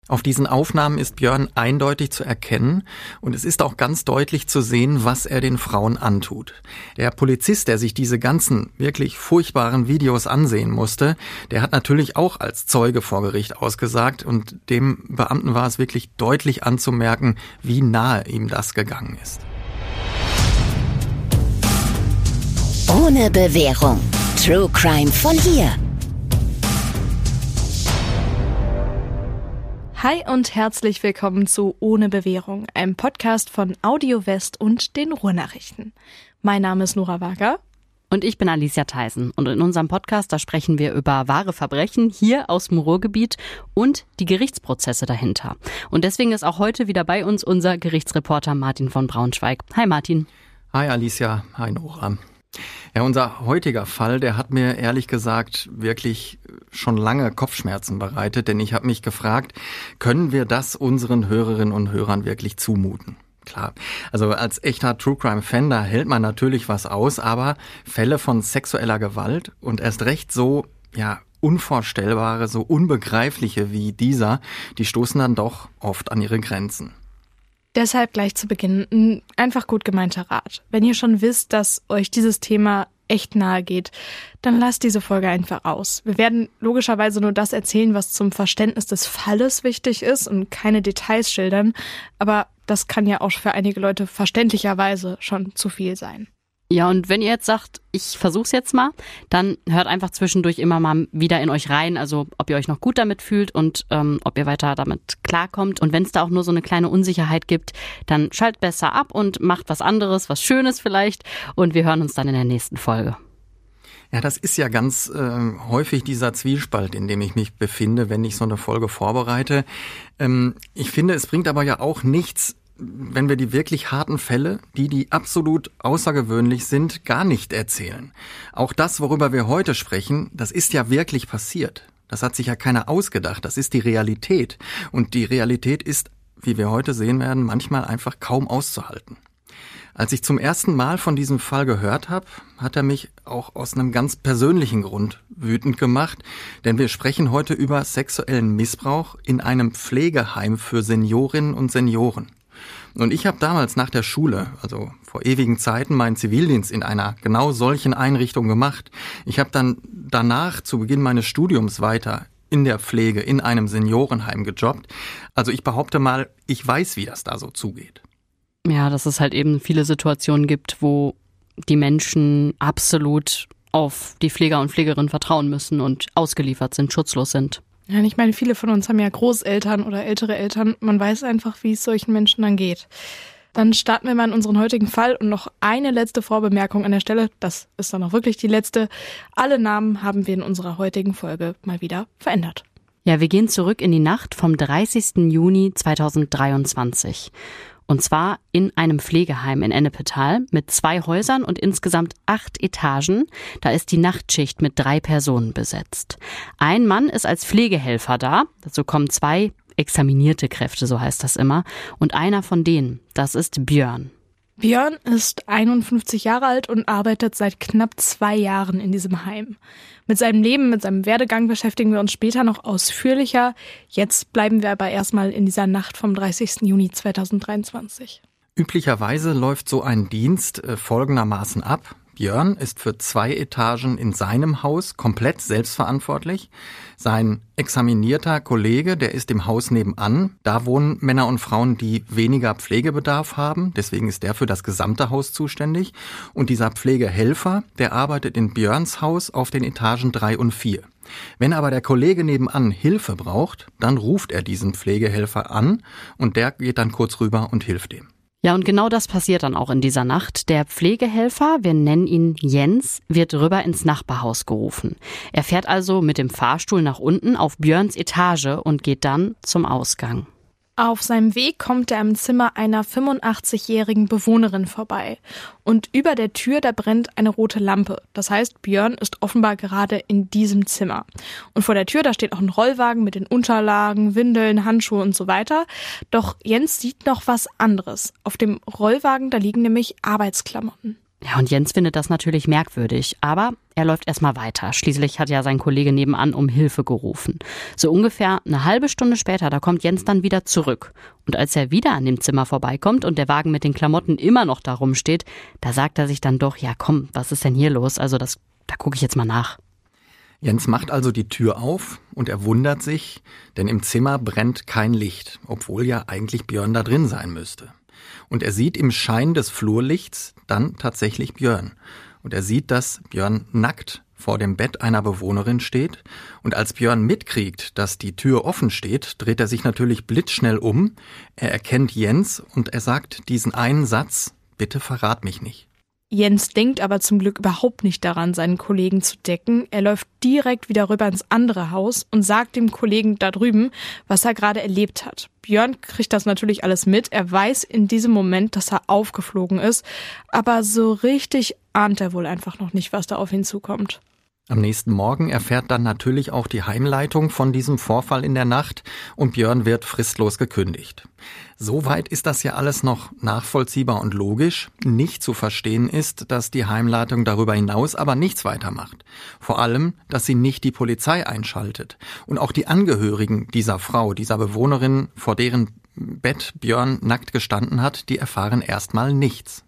Auf diesen Aufnahmen ist Björn eindeutig zu erkennen und es ist auch ganz deutlich zu sehen, was er den Frauen antut. Der Polizist, der sich diese ganzen wirklich furchtbaren Videos ansehen musste, der hat natürlich auch als Zeuge vor Gericht ausgesagt und dem Beamten war es wirklich deutlich anzumerken, wie nahe ihm das gegangen ist. Ohne Bewährung. True Crime von hier. Hi und herzlich willkommen zu Ohne Bewährung, einem Podcast von Audio West und den Ruhrnachrichten. Mein Name ist Nora Wager. Und ich bin Alicia Theisen. Und in unserem Podcast, da sprechen wir über wahre Verbrechen hier aus dem Ruhrgebiet und die Gerichtsprozesse dahinter. Und deswegen ist auch heute wieder bei uns unser Gerichtsreporter Martin von Braunschweig. Hi Martin. Hi Alicia, hi Nora. Ja, unser heutiger Fall, der hat mir ehrlich gesagt wirklich schon lange Kopfschmerzen bereitet, denn ich habe mich gefragt, können wir das unseren Hörerinnen und Hörern wirklich zumuten? Klar, also als echter True-Crime-Fan, da hält man natürlich was aus, aber Fälle von sexueller Gewalt und erst recht so, unvorstellbare, so unbegreifliche wie dieser, die stoßen dann doch oft an ihre Grenzen. Deshalb gleich zu Beginn ein einfach gut gemeinter Rat. Wenn ihr schon wisst, dass euch dieses Thema echt nahe geht, dann lasst diese Folge einfach aus. Wir werden logischerweise nur das erzählen, was zum Verständnis des Falles wichtig ist und keine Details schildern. Aber das kann ja auch für einige Leute verständlicherweise schon zu viel sein. Ja, und wenn ihr jetzt sagt, ich versuch's jetzt mal, dann hört einfach zwischendurch immer mal wieder in euch rein, also ob ihr euch noch gut damit fühlt und ob ihr weiter damit klarkommt. Und wenn es da auch nur so eine kleine Unsicherheit gibt, dann schaltet besser ab und macht was anderes, was Schönes vielleicht. Und wir hören uns dann in der nächsten Folge. Ja, das ist ja ganz häufig dieser Zwiespalt, in dem ich mich befinde, wenn ich so eine Folge vorbereite. Ich finde, es bringt aber ja auch nichts, wenn wir die wirklich harten Fälle, die absolut außergewöhnlich sind, gar nicht erzählen. Auch das, worüber wir heute sprechen, das ist ja wirklich passiert. Das hat sich ja keiner ausgedacht. Das ist die Realität. Und die Realität ist, wie wir heute sehen werden, manchmal einfach kaum auszuhalten. Als ich zum ersten Mal von diesem Fall gehört habe, hat er mich auch aus einem ganz persönlichen Grund wütend gemacht. Denn wir sprechen heute über sexuellen Missbrauch in einem Pflegeheim für Seniorinnen und Senioren. Und ich habe damals nach der Schule, also vor ewigen Zeiten, meinen Zivildienst in einer genau solchen Einrichtung gemacht. Ich habe dann danach, zu Beginn meines Studiums, weiter in der Pflege in einem Seniorenheim gejobbt. Also ich behaupte mal, ich weiß, wie das da so zugeht. Ja, dass es halt eben viele Situationen gibt, wo die Menschen absolut auf die Pfleger und Pflegerinnen vertrauen müssen und ausgeliefert sind, schutzlos sind. Ja, ich meine, viele von uns haben ja Großeltern oder ältere Eltern. Man weiß einfach, wie es solchen Menschen dann geht. Dann starten wir mal in unseren heutigen Fall und noch eine letzte Vorbemerkung an der Stelle. Das ist dann auch wirklich die letzte. Alle Namen haben wir in unserer heutigen Folge mal wieder verändert. Ja, wir gehen zurück in die Nacht vom 30. Juni 2023. Und zwar in einem Pflegeheim in Ennepetal mit 2 Häusern und insgesamt 8 Etagen. Da ist die Nachtschicht mit 3 Personen besetzt. Ein Mann ist als Pflegehelfer da. Dazu kommen 2 examinierte Kräfte, so heißt das immer. Und einer von denen, das ist Björn. Björn ist 51 Jahre alt und arbeitet seit knapp 2 Jahren in diesem Heim. Mit seinem Leben, mit seinem Werdegang beschäftigen wir uns später noch ausführlicher. Jetzt bleiben wir aber erstmal in dieser Nacht vom 30. Juni 2023. Üblicherweise läuft so ein Dienst folgendermaßen ab. Björn ist für 2 Etagen in seinem Haus komplett selbstverantwortlich. Sein examinierter Kollege, der ist im Haus nebenan. Da wohnen Männer und Frauen, die weniger Pflegebedarf haben. Deswegen ist der für das gesamte Haus zuständig. Und dieser Pflegehelfer, der arbeitet in Björns Haus auf den Etagen 3 und 4. Wenn aber der Kollege nebenan Hilfe braucht, dann ruft er diesen Pflegehelfer an und der geht dann kurz rüber und hilft ihm. Ja, und genau das passiert dann auch in dieser Nacht. Der Pflegehelfer, wir nennen ihn Jens, wird rüber ins Nachbarhaus gerufen. Er fährt also mit dem Fahrstuhl nach unten auf Björns Etage und geht dann zum Ausgang. Auf seinem Weg kommt er im Zimmer einer 85-jährigen Bewohnerin vorbei. Und über der Tür, da brennt eine rote Lampe. Das heißt, Björn ist offenbar gerade in diesem Zimmer. Und vor der Tür, da steht auch ein Rollwagen mit den Unterlagen, Windeln, Handschuhe und so weiter. Doch Jens sieht noch was anderes. Auf dem Rollwagen, da liegen nämlich Arbeitsklamotten. Ja, und Jens findet das natürlich merkwürdig, aber er läuft erstmal weiter. Schließlich hat ja sein Kollege nebenan um Hilfe gerufen. So ungefähr eine halbe Stunde später, da kommt Jens dann wieder zurück. Und als er wieder an dem Zimmer vorbeikommt und der Wagen mit den Klamotten immer noch da rumsteht, da sagt er sich dann doch, ja komm, was ist denn hier los? Also da gucke ich jetzt mal nach. Jens macht also die Tür auf und er wundert sich, denn im Zimmer brennt kein Licht, obwohl ja eigentlich Björn da drin sein müsste. Und er sieht im Schein des Flurlichts dann tatsächlich Björn. Und er sieht, dass Björn nackt vor dem Bett einer Bewohnerin steht. Und als Björn mitkriegt, dass die Tür offen steht, dreht er sich natürlich blitzschnell um. Er erkennt Jens und er sagt diesen einen Satz, bitte verrat mich nicht. Jens denkt aber zum Glück überhaupt nicht daran, seinen Kollegen zu decken. Er läuft direkt wieder rüber ins andere Haus und sagt dem Kollegen da drüben, was er gerade erlebt hat. Björn kriegt das natürlich alles mit. Er weiß in diesem Moment, dass er aufgeflogen ist. Aber so richtig ahnt er wohl einfach noch nicht, was da auf ihn zukommt. Am nächsten Morgen erfährt dann natürlich auch die Heimleitung von diesem Vorfall in der Nacht und Björn wird fristlos gekündigt. Soweit ist das ja alles noch nachvollziehbar und logisch. Nicht zu verstehen ist, dass die Heimleitung darüber hinaus aber nichts weitermacht. Vor allem, dass sie nicht die Polizei einschaltet. Und auch die Angehörigen dieser Frau, dieser Bewohnerin, vor deren Bett Björn nackt gestanden hat, die erfahren erstmal nichts.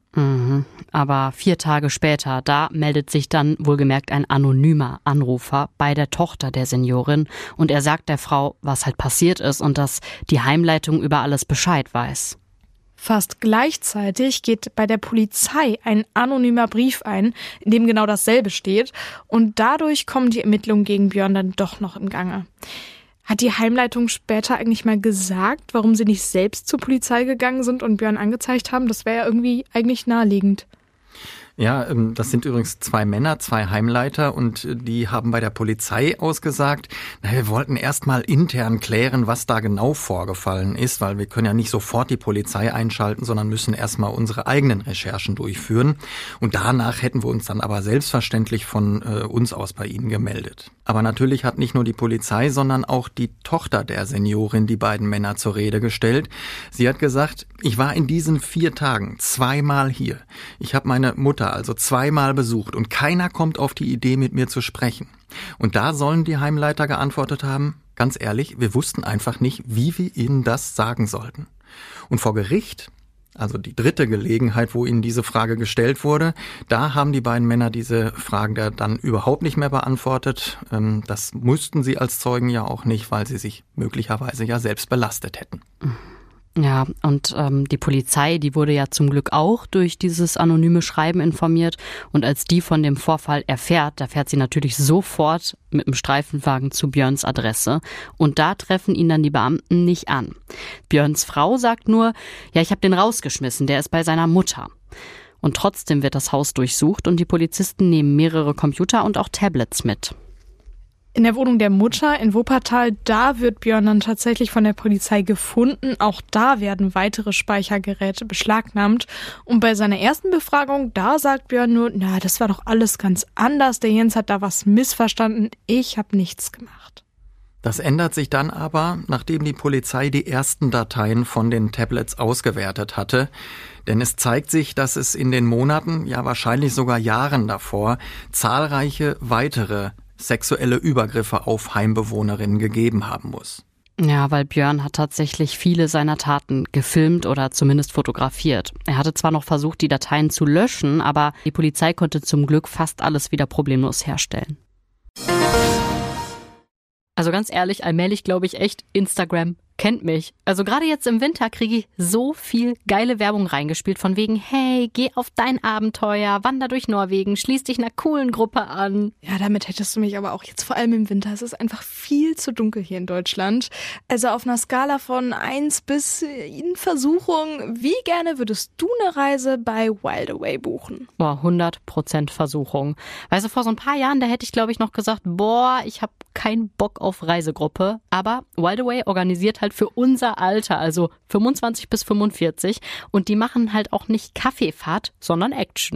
Aber 4 Tage später, da meldet sich dann wohlgemerkt ein anonymer Anrufer bei der Tochter der Seniorin und er sagt der Frau, was halt passiert ist und dass die Heimleitung über alles Bescheid weiß. Fast gleichzeitig geht bei der Polizei ein anonymer Brief ein, in dem genau dasselbe steht und dadurch kommen die Ermittlungen gegen Björn dann doch noch im Gange. Hat die Heimleitung später eigentlich mal gesagt, warum sie nicht selbst zur Polizei gegangen sind und Björn angezeigt haben? Das wäre ja irgendwie eigentlich naheliegend. Ja, das sind übrigens 2 Männer, 2 Heimleiter und die haben bei der Polizei ausgesagt, wir wollten erst mal intern klären, was da genau vorgefallen ist, weil wir können ja nicht sofort die Polizei einschalten, sondern müssen erst mal unsere eigenen Recherchen durchführen und danach hätten wir uns dann aber selbstverständlich von uns aus bei Ihnen gemeldet. Aber natürlich hat nicht nur die Polizei, sondern auch die Tochter der Seniorin die beiden Männer zur Rede gestellt. Sie hat gesagt, ich war in diesen 4 Tagen 2-mal hier. Ich habe meine Mutter also 2-mal besucht und keiner kommt auf die Idee, mit mir zu sprechen. Und da sollen die Heimleiter geantwortet haben, ganz ehrlich, wir wussten einfach nicht, wie wir ihnen das sagen sollten. Und vor Gericht, also die 3. Gelegenheit, wo ihnen diese Frage gestellt wurde, da haben die beiden Männer diese Fragen dann überhaupt nicht mehr beantwortet. Das mussten sie als Zeugen ja auch nicht, weil sie sich möglicherweise ja selbst belastet hätten. Ja, und die Polizei, die wurde ja zum Glück auch durch dieses anonyme Schreiben informiert. Und als die von dem Vorfall erfährt, da fährt sie natürlich sofort mit dem Streifenwagen zu Björns Adresse. Und da treffen ihn dann die Beamten nicht an. Björns Frau sagt nur, ja, ich habe den rausgeschmissen, der ist bei seiner Mutter. Und trotzdem wird das Haus durchsucht und die Polizisten nehmen mehrere Computer und auch Tablets mit. In der Wohnung der Mutter in Wuppertal, da wird Björn dann tatsächlich von der Polizei gefunden. Auch da werden weitere Speichergeräte beschlagnahmt. Und bei seiner ersten Befragung, da sagt Björn nur, das war doch alles ganz anders. Der Jens hat da was missverstanden. Ich habe nichts gemacht. Das ändert sich dann aber, nachdem die Polizei die ersten Dateien von den Tablets ausgewertet hatte. Denn es zeigt sich, dass es in den Monaten, ja wahrscheinlich sogar Jahren davor, zahlreiche weitere sexuelle Übergriffe auf Heimbewohnerinnen gegeben haben muss. Ja, weil Björn hat tatsächlich viele seiner Taten gefilmt oder zumindest fotografiert. Er hatte zwar noch versucht, die Dateien zu löschen, aber die Polizei konnte zum Glück fast alles wieder problemlos herstellen. Also ganz ehrlich, allmählich glaube ich echt, Instagram kennt mich. Also gerade jetzt im Winter kriege ich so viel geile Werbung reingespielt von wegen, hey, geh auf dein Abenteuer, wander durch Norwegen, schließ dich einer coolen Gruppe an. Ja, damit hättest du mich aber auch jetzt vor allem im Winter. Es ist einfach viel zu dunkel hier in Deutschland. Also auf einer Skala von 1 bis in Versuchung, wie gerne würdest du eine Reise bei Wildaway buchen? 100% Versuchung. Weißt du, vor so ein paar Jahren, da hätte ich glaube ich noch gesagt, ich habe keinen Bock auf Reisegruppe. Aber Wildaway organisiert halt für unser Alter, also 25 bis 45. Und die machen halt auch nicht Kaffeefahrt, sondern Action.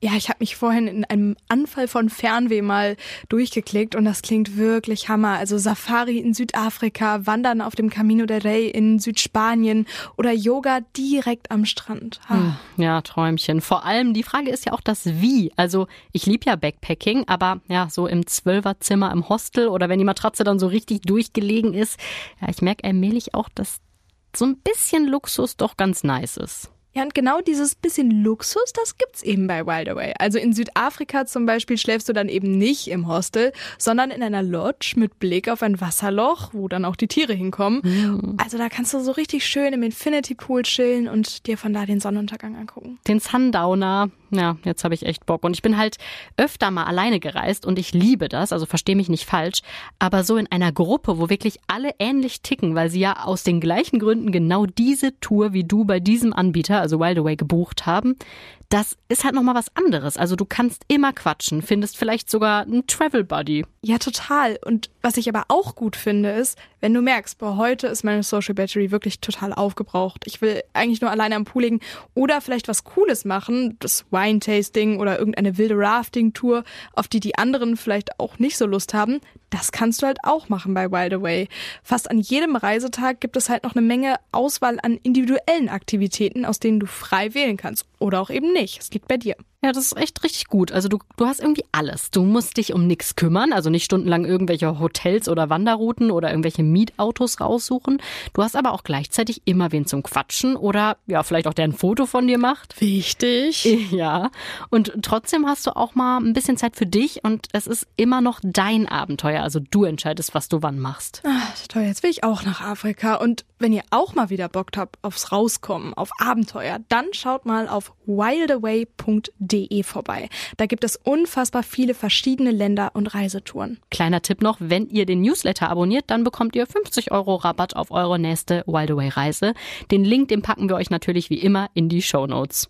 Ja, ich habe mich vorhin in einem Anfall von Fernweh mal durchgeklickt und das klingt wirklich Hammer. Also Safari in Südafrika, Wandern auf dem Camino del Rey in Südspanien oder Yoga direkt am Strand. Ja, Träumchen. Vor allem, die Frage ist ja auch das Wie. Also ich liebe ja Backpacking, aber ja, so im 12er-Zimmer im Hostel oder wenn die Matratze dann so richtig durchgelegen ist. Ja, ich merke allmählich auch, dass so ein bisschen Luxus doch ganz nice ist. Ja, und genau dieses bisschen Luxus, das gibt's eben bei Wildaway. Also in Südafrika zum Beispiel schläfst du dann eben nicht im Hostel, sondern in einer Lodge mit Blick auf ein Wasserloch, wo dann auch die Tiere hinkommen. Also da kannst du so richtig schön im Infinity Pool chillen und dir von da den Sonnenuntergang angucken. Den Sundowner. Ja, jetzt habe ich echt Bock. Und ich bin halt öfter mal alleine gereist und ich liebe das, also versteh mich nicht falsch, aber so in einer Gruppe, wo wirklich alle ähnlich ticken, weil sie ja aus den gleichen Gründen genau diese Tour wie du bei diesem Anbieter, also Wildaway, gebucht haben, das ist halt nochmal was anderes. Also du kannst immer quatschen, findest vielleicht sogar einen Travel Buddy. Ja, total. Und was ich aber auch gut finde, ist, wenn du merkst, boah, heute ist meine Social Battery wirklich total aufgebraucht. Ich will eigentlich nur alleine am Pool liegen oder vielleicht was Cooles machen, das Wine-Tasting oder irgendeine wilde Rafting-Tour, auf die anderen vielleicht auch nicht so Lust haben. Das kannst du halt auch machen bei Wildaway. Fast an jedem Reisetag gibt es halt noch eine Menge Auswahl an individuellen Aktivitäten, aus denen du frei wählen kannst. Oder auch eben nicht. Es liegt bei dir. Ja, das ist echt richtig gut. Also du hast irgendwie alles. Du musst dich um nichts kümmern, also nicht stundenlang irgendwelche Hotels oder Wanderrouten oder irgendwelche Mietautos raussuchen. Du hast aber auch gleichzeitig immer wen zum Quatschen oder ja, vielleicht auch der ein Foto von dir macht. Wichtig. Ja, und trotzdem hast du auch mal ein bisschen Zeit für dich und es ist immer noch dein Abenteuer. Also du entscheidest, was du wann machst. Ach, toll, jetzt will ich auch nach Afrika. Und wenn ihr auch mal wieder Bock habt aufs Rauskommen, auf Abenteuer, dann schaut mal auf wildaway.de vorbei. Da gibt es unfassbar viele verschiedene Länder und Reisetouren. Kleiner Tipp noch, wenn ihr den Newsletter abonniert, dann bekommt ihr 50 € Rabatt auf eure nächste Wildaway-Reise. Den Link, den packen wir euch natürlich wie immer in die Shownotes.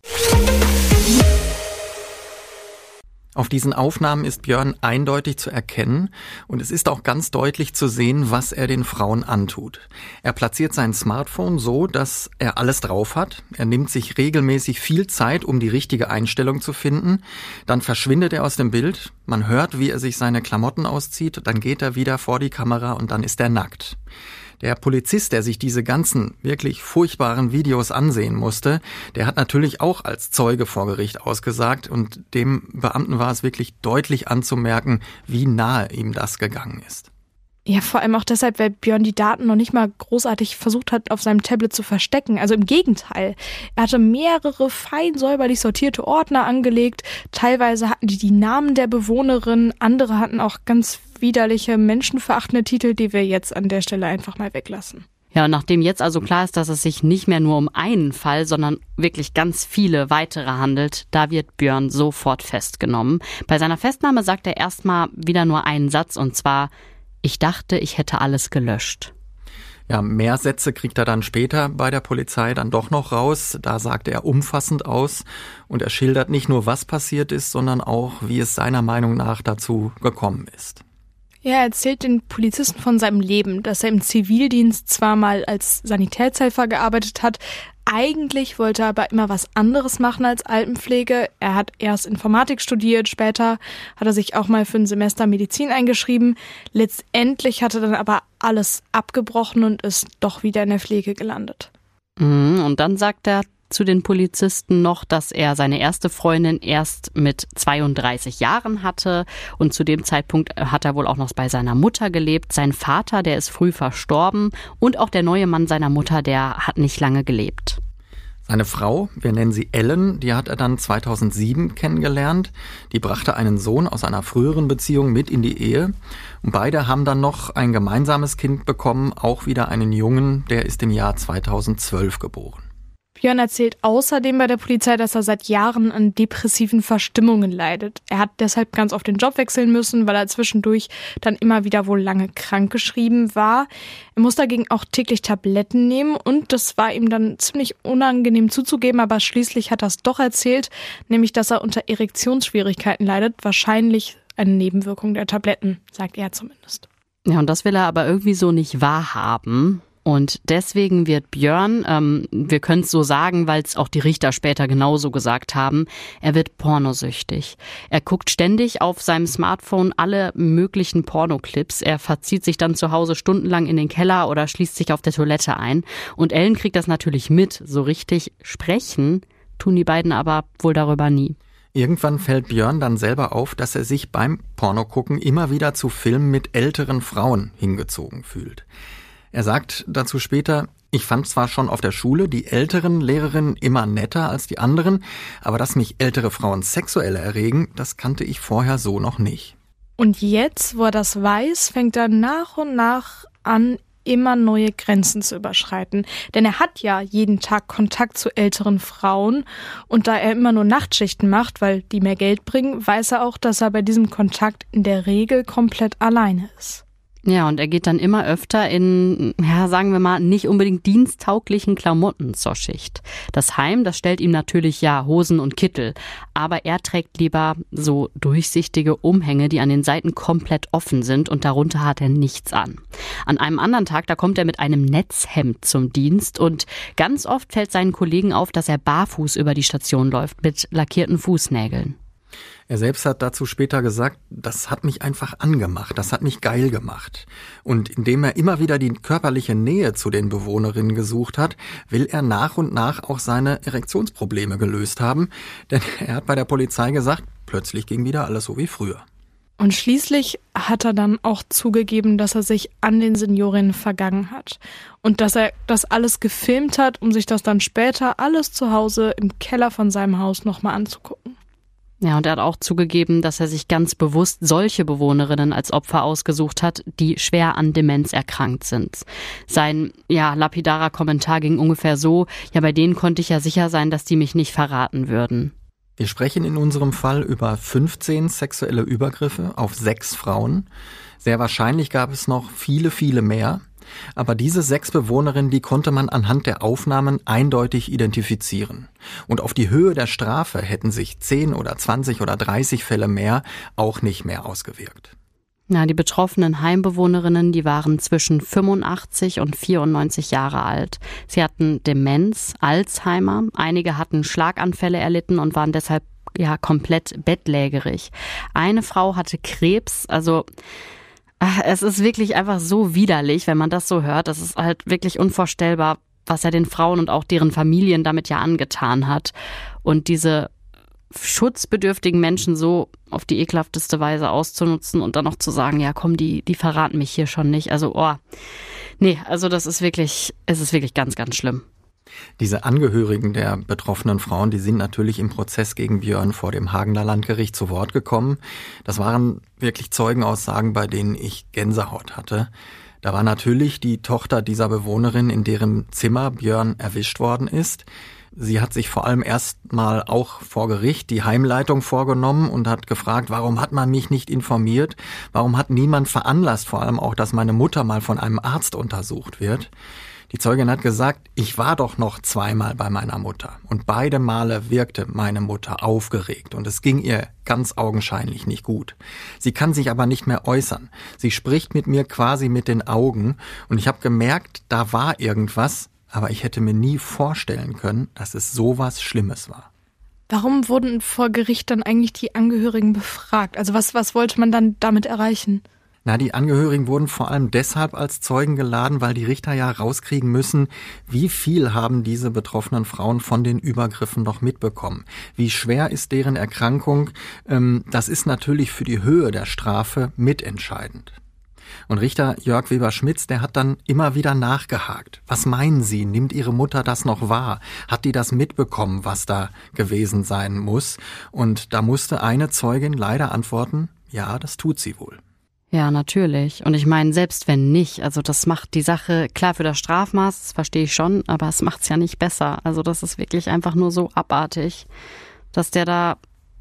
Auf diesen Aufnahmen ist Björn eindeutig zu erkennen und es ist auch ganz deutlich zu sehen, was er den Frauen antut. Er platziert sein Smartphone so, dass er alles drauf hat. Er nimmt sich regelmäßig viel Zeit, um die richtige Einstellung zu finden. Dann verschwindet er aus dem Bild. Man hört, wie er sich seine Klamotten auszieht. Dann geht er wieder vor die Kamera und dann ist er nackt. Der Polizist, der sich diese ganzen wirklich furchtbaren Videos ansehen musste, der hat natürlich auch als Zeuge vor Gericht ausgesagt und dem Beamten war es wirklich deutlich anzumerken, wie nahe ihm das gegangen ist. Ja, vor allem auch deshalb, weil Björn die Daten noch nicht mal großartig versucht hat, auf seinem Tablet zu verstecken. Also im Gegenteil. Er hatte mehrere fein säuberlich sortierte Ordner angelegt. Teilweise hatten die Namen der Bewohnerin. Andere hatten auch ganz widerliche, menschenverachtende Titel, die wir jetzt an der Stelle einfach mal weglassen. Ja, und nachdem jetzt also klar ist, dass es sich nicht mehr nur um einen Fall, sondern wirklich ganz viele weitere handelt, da wird Björn sofort festgenommen. Bei seiner Festnahme sagt er erstmal wieder nur einen Satz und zwar: Ich dachte, ich hätte alles gelöscht. Ja, mehr Sätze kriegt er dann später bei der Polizei dann doch noch raus. Da sagt er umfassend aus und er schildert nicht nur, was passiert ist, sondern auch, wie es seiner Meinung nach dazu gekommen ist. Ja, er erzählt den Polizisten von seinem Leben, dass er im Zivildienst zwar mal als Sanitätshelfer gearbeitet hat, eigentlich wollte er aber immer was anderes machen als Altenpflege. Er hat erst Informatik studiert, später hat er sich auch mal für ein Semester Medizin eingeschrieben. Letztendlich hat er dann aber alles abgebrochen und ist doch wieder in der Pflege gelandet. Und dann sagt er zu den Polizisten noch, dass er seine erste Freundin erst mit 32 Jahren hatte und zu dem Zeitpunkt hat er wohl auch noch bei seiner Mutter gelebt. Sein Vater, der ist früh verstorben und auch der neue Mann seiner Mutter, der hat nicht lange gelebt. Seine Frau, wir nennen sie Ellen, die hat er dann 2007 kennengelernt. Die brachte einen Sohn aus einer früheren Beziehung mit in die Ehe. Und beide haben dann noch ein gemeinsames Kind bekommen, auch wieder einen Jungen, der ist im Jahr 2012 geboren. Björn erzählt außerdem bei der Polizei, dass er seit Jahren an depressiven Verstimmungen leidet. Er hat deshalb ganz oft den Job wechseln müssen, weil er zwischendurch dann immer wieder wohl lange krankgeschrieben war. Er muss dagegen auch täglich Tabletten nehmen und das war ihm dann ziemlich unangenehm zuzugeben, aber schließlich hat er es doch erzählt, nämlich dass er unter Erektionsschwierigkeiten leidet, wahrscheinlich eine Nebenwirkung der Tabletten, sagt er zumindest. Ja, und das will er aber irgendwie so nicht wahrhaben. Und deswegen wird Björn, wir können es so sagen, weil es auch die Richter später genauso gesagt haben, er wird pornosüchtig. Er guckt ständig auf seinem Smartphone alle möglichen Pornoclips. Er verzieht sich dann zu Hause stundenlang in den Keller oder schließt sich auf der Toilette ein. Und Ellen kriegt das natürlich mit. So richtig sprechen tun die beiden aber wohl darüber nie. Irgendwann fällt Björn dann selber auf, dass er sich beim Pornogucken immer wieder zu Filmen mit älteren Frauen hingezogen fühlt. Er sagt dazu später, ich fand zwar schon auf der Schule die älteren Lehrerinnen immer netter als die anderen, aber dass mich ältere Frauen sexuell erregen, das kannte ich vorher so noch nicht. Und jetzt, wo er das weiß, fängt er nach und nach an, immer neue Grenzen zu überschreiten. Denn er hat ja jeden Tag Kontakt zu älteren Frauen und da er immer nur Nachtschichten macht, weil die mehr Geld bringen, weiß er auch, dass er bei diesem Kontakt in der Regel komplett alleine ist. Ja, und er geht dann immer öfter in, sagen wir mal, nicht unbedingt diensttauglichen Klamotten zur Schicht. Das Heim, das stellt ihm natürlich Hosen und Kittel, aber er trägt lieber so durchsichtige Umhänge, die an den Seiten komplett offen sind und darunter hat er nichts an. An einem anderen Tag, da kommt er mit einem Netzhemd zum Dienst und ganz oft fällt seinen Kollegen auf, dass er barfuß über die Station läuft mit lackierten Fußnägeln. Er selbst hat dazu später gesagt, das hat mich einfach angemacht, das hat mich geil gemacht. Und indem er immer wieder die körperliche Nähe zu den Bewohnerinnen gesucht hat, will er nach und nach auch seine Erektionsprobleme gelöst haben. Denn er hat bei der Polizei gesagt, plötzlich ging wieder alles so wie früher. Und schließlich hat er dann auch zugegeben, dass er sich an den Seniorinnen vergangen hat. Und dass er das alles gefilmt hat, um sich das dann später alles zu Hause im Keller von seinem Haus nochmal anzugucken. Ja, und er hat auch zugegeben, dass er sich ganz bewusst solche Bewohnerinnen als Opfer ausgesucht hat, die schwer an Demenz erkrankt sind. Sein, lapidarer Kommentar ging ungefähr so, bei denen konnte ich ja sicher sein, dass die mich nicht verraten würden. Wir sprechen in unserem Fall über 15 sexuelle Übergriffe auf 6 Frauen. Sehr wahrscheinlich gab es noch viele, viele mehr. Aber diese 6 Bewohnerinnen, die konnte man anhand der Aufnahmen eindeutig identifizieren. Und auf die Höhe der Strafe hätten sich 10 oder 20 oder 30 Fälle mehr auch nicht mehr ausgewirkt. Die betroffenen Heimbewohnerinnen, die waren zwischen 85 und 94 Jahre alt. Sie hatten Demenz, Alzheimer, einige hatten Schlaganfälle erlitten und waren deshalb komplett bettlägerig. Eine Frau hatte Krebs, es ist wirklich einfach so widerlich, wenn man das so hört. Das ist halt wirklich unvorstellbar, was er den Frauen und auch deren Familien damit angetan hat. Und diese schutzbedürftigen Menschen so auf die ekelhafteste Weise auszunutzen und dann noch zu sagen, komm, die verraten mich hier schon nicht. Es ist wirklich ganz, ganz schlimm. Diese Angehörigen der betroffenen Frauen, die sind natürlich im Prozess gegen Björn vor dem Hagener Landgericht zu Wort gekommen. Das waren wirklich Zeugenaussagen, bei denen ich Gänsehaut hatte. Da war natürlich die Tochter dieser Bewohnerin, in deren Zimmer Björn erwischt worden ist. Sie hat sich vor allem erstmal auch vor Gericht die Heimleitung vorgenommen und hat gefragt, warum hat man mich nicht informiert? Warum hat niemand veranlasst, vor allem auch, dass meine Mutter mal von einem Arzt untersucht wird? Die Zeugin hat gesagt, ich war doch noch 2-mal bei meiner Mutter und beide Male wirkte meine Mutter aufgeregt und es ging ihr ganz augenscheinlich nicht gut. Sie kann sich aber nicht mehr äußern. Sie spricht mit mir quasi mit den Augen und ich habe gemerkt, da war irgendwas, aber ich hätte mir nie vorstellen können, dass es sowas Schlimmes war. Warum wurden vor Gericht dann eigentlich die Angehörigen befragt? Also was wollte man dann damit erreichen? Die Angehörigen wurden vor allem deshalb als Zeugen geladen, weil die Richter rauskriegen müssen, wie viel haben diese betroffenen Frauen von den Übergriffen noch mitbekommen. Wie schwer ist deren Erkrankung? Das ist natürlich für die Höhe der Strafe mitentscheidend. Und Richter Jörg Weber-Schmitz, der hat dann immer wieder nachgehakt. Was meinen Sie? Nimmt Ihre Mutter das noch wahr? Hat die das mitbekommen, was da gewesen sein muss? Und da musste eine Zeugin leider antworten, ja, das tut sie wohl. Ja, natürlich. Und ich meine, selbst wenn nicht, das macht die Sache, klar für das Strafmaß, das verstehe ich schon, aber es macht's ja nicht besser. Das ist wirklich einfach nur so abartig, dass der da,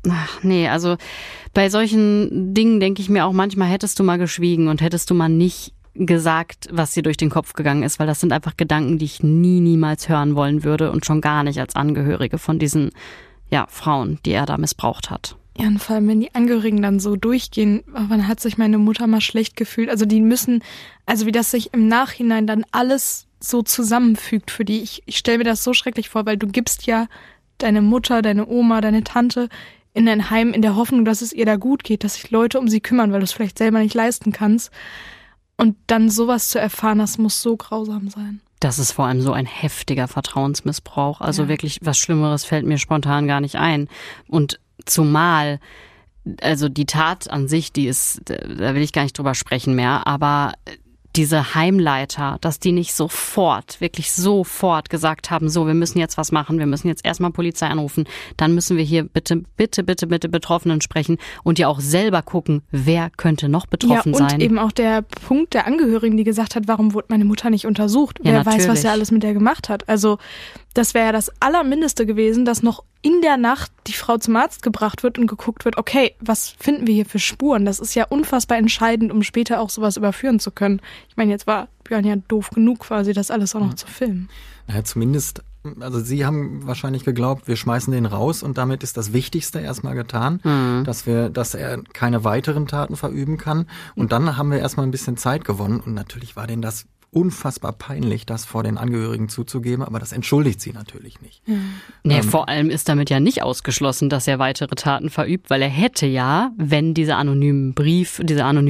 bei solchen Dingen denke ich mir auch manchmal, hättest du mal geschwiegen und hättest du mal nicht gesagt, was dir durch den Kopf gegangen ist, weil das sind einfach Gedanken, die ich niemals hören wollen würde und schon gar nicht als Angehörige von diesen, Frauen, die er da missbraucht hat. Ja, und vor allem, wenn die Angehörigen dann so durchgehen, wann hat sich meine Mutter mal schlecht gefühlt? Die müssen, wie das sich im Nachhinein dann alles so zusammenfügt für die. Ich stelle mir das so schrecklich vor, weil du gibst ja deine Mutter, deine Oma, deine Tante in ein Heim in der Hoffnung, dass es ihr da gut geht, dass sich Leute um sie kümmern, weil du es vielleicht selber nicht leisten kannst. Und dann sowas zu erfahren, das muss so grausam sein. Das ist vor allem so ein heftiger Vertrauensmissbrauch. Also wirklich, was Schlimmeres fällt mir spontan gar nicht ein. Und zumal, also die Tat an sich, die ist, da will ich gar nicht drüber sprechen mehr, aber diese Heimleiter, dass die nicht wirklich sofort gesagt haben, so, wir müssen jetzt was machen, wir müssen jetzt erstmal Polizei anrufen, dann müssen wir hier bitte mit den Betroffenen sprechen und ja auch selber gucken, wer könnte noch betroffen sein. Ja, und eben auch der Punkt der Angehörigen, die gesagt hat, warum wurde meine Mutter nicht untersucht? Ja, wer weiß, was er alles mit der gemacht hat. Also das wäre ja das Allermindeste gewesen, dass noch in der Nacht die Frau zum Arzt gebracht wird und geguckt wird, okay, was finden wir hier für Spuren? Das ist ja unfassbar entscheidend, um später auch sowas überführen zu können. Ich meine, jetzt war Björn ja doof genug quasi, das alles auch noch zu filmen. Naja, zumindest, also Sie haben wahrscheinlich geglaubt, wir schmeißen den raus und damit ist das Wichtigste erstmal getan, dass er keine weiteren Taten verüben kann. Und dann haben wir erstmal ein bisschen Zeit gewonnen und natürlich war denen das unfassbar peinlich, das vor den Angehörigen zuzugeben, aber das entschuldigt sie natürlich nicht. Nee, vor allem ist damit ja nicht ausgeschlossen, dass er weitere Taten verübt, weil er hätte ja, wenn dieser anonyme Brief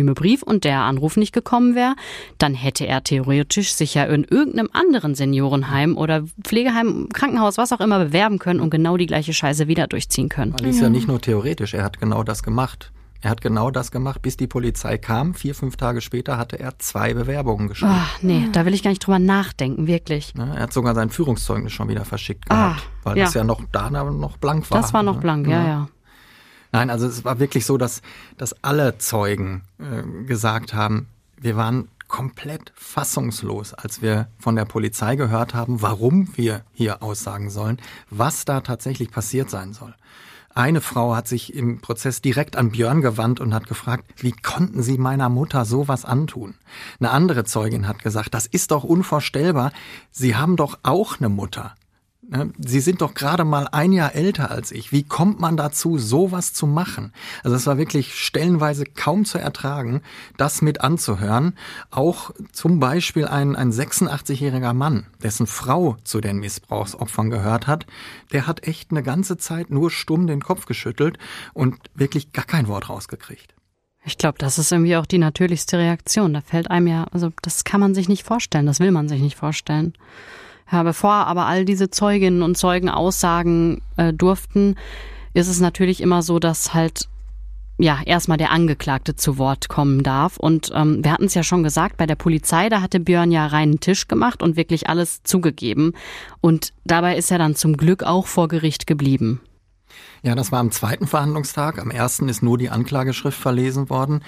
und der Anruf nicht gekommen wäre, dann hätte er theoretisch sich ja in irgendeinem anderen Seniorenheim oder Pflegeheim, Krankenhaus, was auch immer bewerben können und genau die gleiche Scheiße wieder durchziehen können. Weil ist ja nicht nur theoretisch, er hat genau das gemacht. Er hat genau das gemacht, bis die Polizei kam. 4-5 Tage später hatte er 2 Bewerbungen geschrieben. Ach, nee, da will ich gar nicht drüber nachdenken, wirklich. Ja, er hat sogar sein Führungszeugnis schon wieder verschickt gehabt, weil das ja noch blank war. Das war noch blank, ja. Nein, also es war wirklich so, dass alle Zeugen gesagt haben, wir waren komplett fassungslos, als wir von der Polizei gehört haben, warum wir hier aussagen sollen, was da tatsächlich passiert sein soll. Eine Frau hat sich im Prozess direkt an Björn gewandt und hat gefragt, wie konnten Sie meiner Mutter sowas antun? Eine andere Zeugin hat gesagt, das ist doch unvorstellbar, Sie haben doch auch eine Mutter. Sie sind doch gerade mal 1 Jahr älter als ich. Wie kommt man dazu, sowas zu machen? Also es war wirklich stellenweise kaum zu ertragen, das mit anzuhören. Auch zum Beispiel ein 86-jähriger Mann, dessen Frau zu den Missbrauchsopfern gehört hat, der hat echt eine ganze Zeit nur stumm den Kopf geschüttelt und wirklich gar kein Wort rausgekriegt. Ich glaube, das ist irgendwie auch die natürlichste Reaktion. Da fällt einem ja, also das kann man sich nicht vorstellen, das will man sich nicht vorstellen. Ja, bevor aber all diese Zeuginnen und Zeugen aussagen durften, ist es natürlich immer so, dass halt erstmal der Angeklagte zu Wort kommen darf. Und wir hatten es ja schon gesagt, bei der Polizei, da hatte Björn ja reinen Tisch gemacht und wirklich alles zugegeben. Und dabei ist er dann zum Glück auch vor Gericht geblieben. Ja, das war am 2. Verhandlungstag. Am 1. ist nur die Anklageschrift verlesen worden.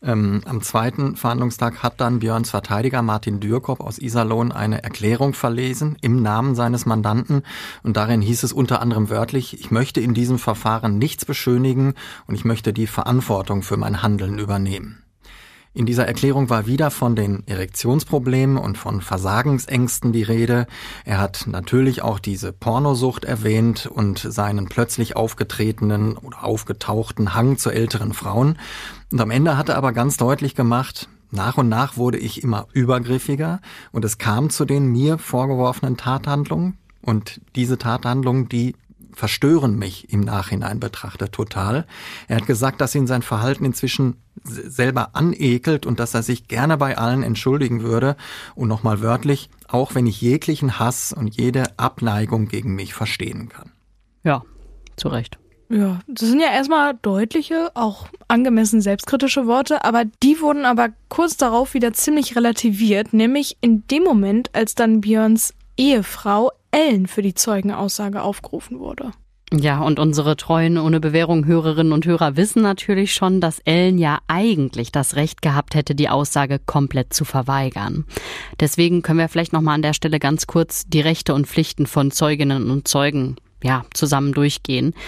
Am 2. Verhandlungstag hat dann Björns Verteidiger Martin Dürkop aus Iserlohn eine Erklärung verlesen im Namen seines Mandanten. Und darin hieß es unter anderem wörtlich, ich möchte in diesem Verfahren nichts beschönigen und ich möchte die Verantwortung für mein Handeln übernehmen. In dieser Erklärung war wieder von den Erektionsproblemen und von Versagensängsten die Rede. Er hat natürlich auch diese Pornosucht erwähnt und seinen plötzlich aufgetretenen oder aufgetauchten Hang zu älteren Frauen. Und am Ende hat er aber ganz deutlich gemacht, nach und nach wurde ich immer übergriffiger und es kam zu den mir vorgeworfenen Tathandlungen. Und diese Tathandlungen, die verstören mich im Nachhinein betrachtet total. Er hat gesagt, dass ihn sein Verhalten inzwischen selber anekelt und dass er sich gerne bei allen entschuldigen würde. Und nochmal wörtlich, auch wenn ich jeglichen Hass und jede Abneigung gegen mich verstehen kann. Ja, zu Recht. Ja, das sind ja erstmal deutliche, auch angemessen selbstkritische Worte, aber die wurden aber kurz darauf wieder ziemlich relativiert, nämlich in dem Moment, als dann Björns Ehefrau Ellen für die Zeugenaussage aufgerufen wurde. Ja, und unsere treuen ohne Bewährung Hörerinnen und Hörer wissen natürlich schon, dass Ellen ja eigentlich das Recht gehabt hätte, die Aussage komplett zu verweigern. Deswegen können wir vielleicht nochmal an der Stelle ganz kurz die Rechte und Pflichten von Zeuginnen und Zeugen zusammen durchgehen.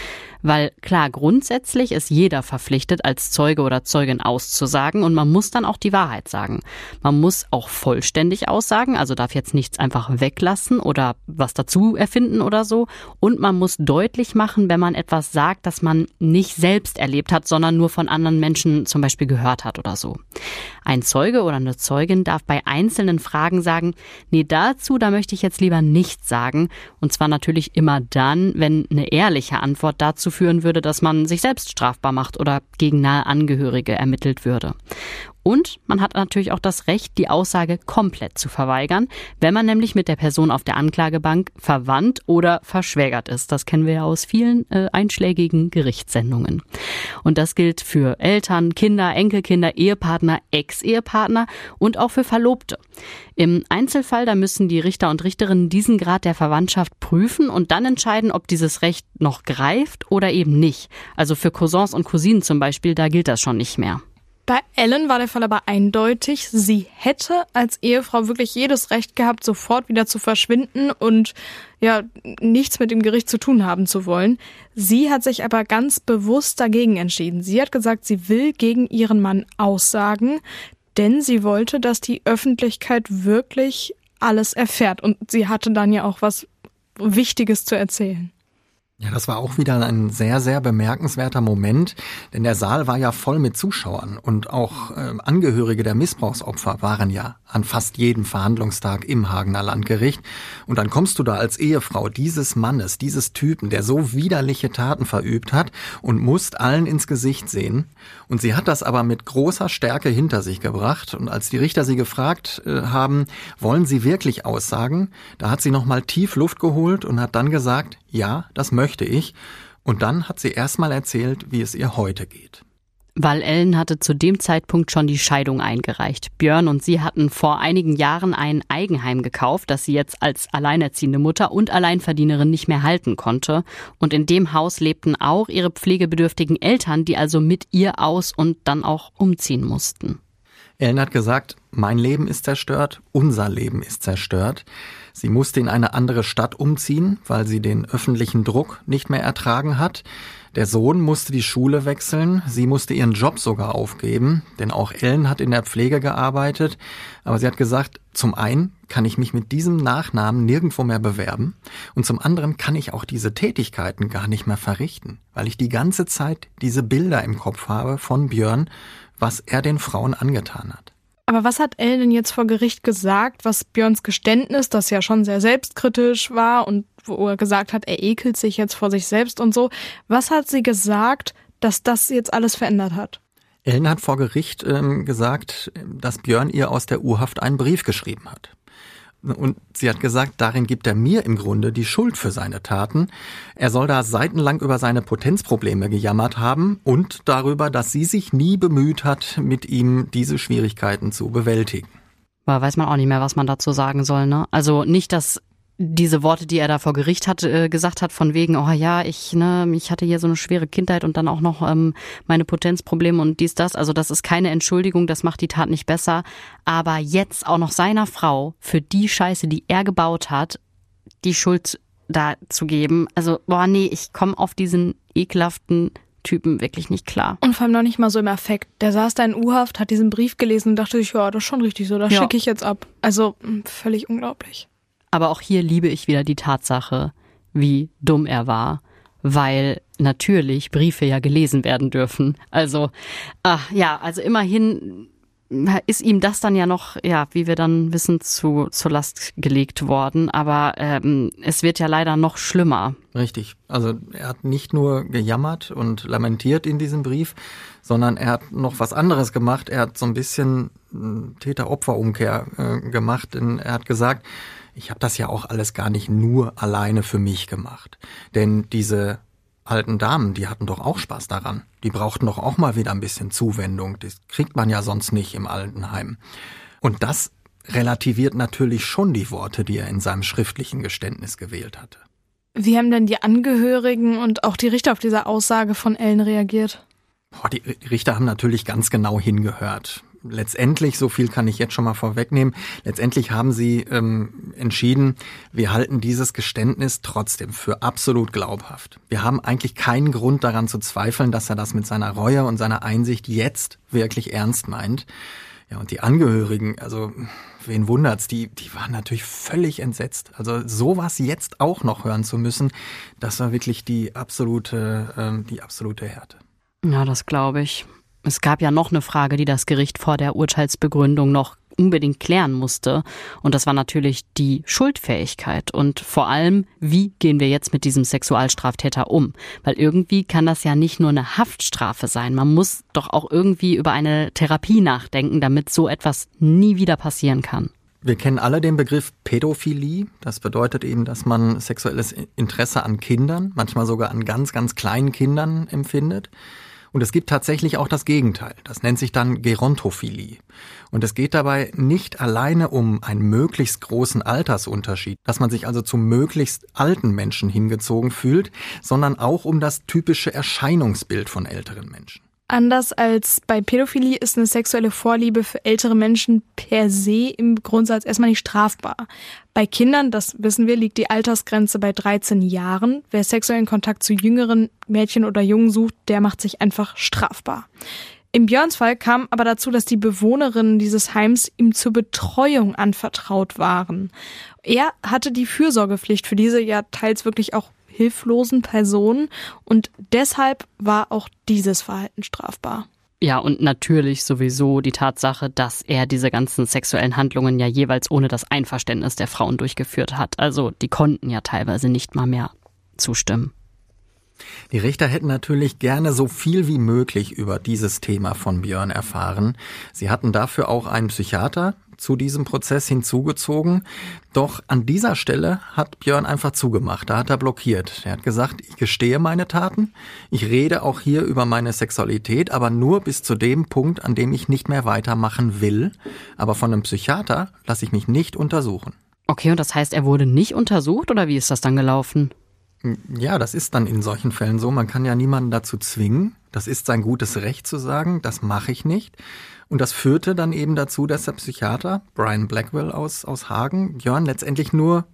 Weil klar, grundsätzlich ist jeder verpflichtet, als Zeuge oder Zeugin auszusagen und man muss dann auch die Wahrheit sagen. Man muss auch vollständig aussagen, also darf jetzt nichts einfach weglassen oder was dazu erfinden oder so. Und man muss deutlich machen, wenn man etwas sagt, das man nicht selbst erlebt hat, sondern nur von anderen Menschen zum Beispiel gehört hat oder so. Ein Zeuge oder eine Zeugin darf bei einzelnen Fragen sagen, nee, da möchte ich jetzt lieber nichts sagen. Und zwar natürlich immer dann, wenn eine ehrliche Antwort dazu führen würde, dass man sich selbst strafbar macht oder gegen nahe Angehörige ermittelt würde. Und man hat natürlich auch das Recht, die Aussage komplett zu verweigern, wenn man nämlich mit der Person auf der Anklagebank verwandt oder verschwägert ist. Das kennen wir ja aus vielen einschlägigen Gerichtssendungen. Und das gilt für Eltern, Kinder, Enkelkinder, Ehepartner, Ex-Ehepartner und auch für Verlobte. Im Einzelfall, da müssen die Richter und Richterinnen diesen Grad der Verwandtschaft prüfen und dann entscheiden, ob dieses Recht noch greift oder eben nicht. Also für Cousins und Cousinen zum Beispiel, da gilt das schon nicht mehr. Bei Ellen war der Fall aber eindeutig. Sie hätte als Ehefrau wirklich jedes Recht gehabt, sofort wieder zu verschwinden und nichts mit dem Gericht zu tun haben zu wollen. Sie hat sich aber ganz bewusst dagegen entschieden. Sie hat gesagt, sie will gegen ihren Mann aussagen, denn sie wollte, dass die Öffentlichkeit wirklich alles erfährt. Und sie hatte dann ja auch was Wichtiges zu erzählen. Ja, das war auch wieder ein sehr, sehr bemerkenswerter Moment, denn der Saal war ja voll mit Zuschauern und auch Angehörige der Missbrauchsopfer waren ja an fast jedem Verhandlungstag im Hagener Landgericht. Und dann kommst du da als Ehefrau dieses Mannes, dieses Typen, der so widerliche Taten verübt hat und musst allen ins Gesicht sehen. Und sie hat das aber mit großer Stärke hinter sich gebracht. Und als die Richter sie gefragt haben, wollen sie wirklich aussagen, da hat sie nochmal tief Luft geholt und hat dann gesagt, ja, das möchte ich. Und dann hat sie erstmal erzählt, wie es ihr heute geht. Weil Ellen hatte zu dem Zeitpunkt schon die Scheidung eingereicht. Björn und sie hatten vor einigen Jahren ein Eigenheim gekauft, das sie jetzt als alleinerziehende Mutter und Alleinverdienerin nicht mehr halten konnte. Und in dem Haus lebten auch ihre pflegebedürftigen Eltern, die also mit ihr aus und dann auch umziehen mussten. Ellen hat gesagt, mein Leben ist zerstört, unser Leben ist zerstört. Sie musste in eine andere Stadt umziehen, weil sie den öffentlichen Druck nicht mehr ertragen hat. Der Sohn musste die Schule wechseln, sie musste ihren Job sogar aufgeben, denn auch Ellen hat in der Pflege gearbeitet. Aber sie hat gesagt, zum einen kann ich mich mit diesem Nachnamen nirgendwo mehr bewerben und zum anderen kann ich auch diese Tätigkeiten gar nicht mehr verrichten, weil ich die ganze Zeit diese Bilder im Kopf habe von Björn, was er den Frauen angetan hat. Aber was hat Ellen denn jetzt vor Gericht gesagt, was Björns Geständnis, das ja schon sehr selbstkritisch war und wo er gesagt hat, er ekelt sich jetzt vor sich selbst und so, was hat sie gesagt, dass das jetzt alles verändert hat? Ellen hat vor Gericht gesagt, dass Björn ihr aus der Urhaft einen Brief geschrieben hat. Und sie hat gesagt, darin gibt er mir im Grunde die Schuld für seine Taten. Er soll da seitenlang über seine Potenzprobleme gejammert haben und darüber, dass sie sich nie bemüht hat, mit ihm diese Schwierigkeiten zu bewältigen. Aber weiß man auch nicht mehr, was man dazu sagen soll, ne? Also nicht, dass diese Worte, die er da vor Gericht gesagt hat, von wegen, oh ja, ich hatte hier so eine schwere Kindheit und dann auch noch meine Potenzprobleme und dies, das. Also das ist keine Entschuldigung, das macht die Tat nicht besser. Aber jetzt auch noch seiner Frau für die Scheiße, die er gebaut hat, die Schuld da zu geben. Also, ich komme auf diesen ekelhaften Typen wirklich nicht klar. Und vor allem noch nicht mal so im Affekt. Der saß da in U-Haft, hat diesen Brief gelesen und dachte sich, ja, das ist schon richtig so, das schicke ich jetzt ab. Also völlig unglaublich. Aber auch hier liebe ich wieder die Tatsache, wie dumm er war, weil natürlich Briefe ja gelesen werden dürfen. Also, also immerhin ist ihm das dann ja noch, wie wir dann wissen, zur Last gelegt worden. Aber es wird ja leider noch schlimmer. Richtig. Also er hat nicht nur gejammert und lamentiert in diesem Brief, sondern er hat noch was anderes gemacht. Er hat so ein bisschen Täter-Opfer-Umkehr gemacht. Denn er hat gesagt, ich habe das ja auch alles gar nicht nur alleine für mich gemacht. Denn diese alten Damen, die hatten doch auch Spaß daran. Die brauchten doch auch mal wieder ein bisschen Zuwendung. Das kriegt man ja sonst nicht im Altenheim. Und das relativiert natürlich schon die Worte, die er in seinem schriftlichen Geständnis gewählt hatte. Wie haben denn die Angehörigen und auch die Richter auf diese Aussage von Ellen reagiert? Die Richter haben natürlich ganz genau hingehört. letztendlich, so viel kann ich jetzt schon mal vorwegnehmen, letztendlich haben sie entschieden, wir halten dieses Geständnis trotzdem für absolut glaubhaft. Wir haben eigentlich keinen Grund daran zu zweifeln, dass er das mit seiner Reue und seiner Einsicht jetzt wirklich ernst meint. Ja, und die Angehörigen, also wen wundert's, die waren natürlich völlig entsetzt. Also sowas jetzt auch noch hören zu müssen, das war wirklich die absolute Härte. Ja, das glaube ich. Es gab ja noch eine Frage, die das Gericht vor der Urteilsbegründung noch unbedingt klären musste. Und das war natürlich die Schuldfähigkeit. Und vor allem, wie gehen wir jetzt mit diesem Sexualstraftäter um? Weil irgendwie kann das ja nicht nur eine Haftstrafe sein. Man muss doch auch irgendwie über eine Therapie nachdenken, damit so etwas nie wieder passieren kann. Wir kennen alle den Begriff Pädophilie. Das bedeutet eben, dass man sexuelles Interesse an Kindern, manchmal sogar an ganz, ganz kleinen Kindern empfindet. Und es gibt tatsächlich auch das Gegenteil. Das nennt sich dann Gerontophilie. Und es geht dabei nicht alleine um einen möglichst großen Altersunterschied, dass man sich also zu möglichst alten Menschen hingezogen fühlt, sondern auch um das typische Erscheinungsbild von älteren Menschen. Anders als bei Pädophilie ist eine sexuelle Vorliebe für ältere Menschen per se im Grundsatz erstmal nicht strafbar. Bei Kindern, das wissen wir, liegt die Altersgrenze bei 13 Jahren. Wer sexuellen Kontakt zu jüngeren Mädchen oder Jungen sucht, der macht sich einfach strafbar. Im Björns Fall kam aber dazu, dass die Bewohnerinnen dieses Heims ihm zur Betreuung anvertraut waren. Er hatte die Fürsorgepflicht für diese ja teils wirklich auch hilflosen Personen und deshalb war auch dieses Verhalten strafbar. Ja, und natürlich sowieso die Tatsache, dass er diese ganzen sexuellen Handlungen ja jeweils ohne das Einverständnis der Frauen durchgeführt hat. Also die konnten ja teilweise nicht mal mehr zustimmen. Die Richter hätten natürlich gerne so viel wie möglich über dieses Thema von Björn erfahren. Sie hatten dafür auch einen Psychiater zu diesem Prozess hinzugezogen. Doch an dieser Stelle hat Björn einfach zugemacht. Da hat er blockiert. Er hat gesagt, ich gestehe meine Taten. Ich rede auch hier über meine Sexualität, aber nur bis zu dem Punkt, an dem ich nicht mehr weitermachen will. Aber von einem Psychiater lasse ich mich nicht untersuchen. Okay, und das heißt, er wurde nicht untersucht oder wie ist das dann gelaufen? Ja, das ist dann in solchen Fällen so. Man kann ja niemanden dazu zwingen. Das ist sein gutes Recht zu sagen, das mache ich nicht. Und das führte dann eben dazu, dass der Psychiater, Brian Blackwell aus Hagen, Björn letztendlich nur